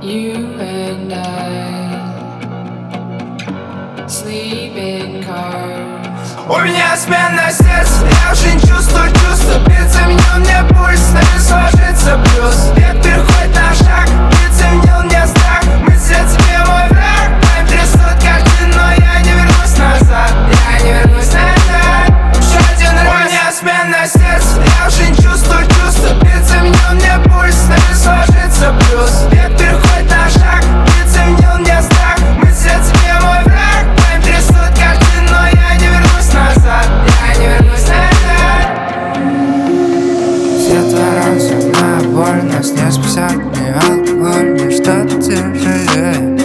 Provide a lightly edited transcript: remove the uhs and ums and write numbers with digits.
You and I sleep in cars. У меня смена сердца, я уже не чувствую чувства. Бит заменил мне пульс, навес ложится плюс. Век переходит на шаг, бит заменил мне страх. Мысли о тебе мой враг, моим трясут картин, но я не вернусь назад. Я не вернусь назад. Еще один раз. У меня смена сердца, я уже не чувствую чувства. Бит заменил мне пульс, навес ложится плюс. Век переходит на шаг, бит заменил мне страх. Мысли о тебе мой враг, моим трясут картин, но я не вернусь назад. Я не вернусь назад. Все твои разумная боль нас не спасет, ни алкоголь, ни что-то тяжелее.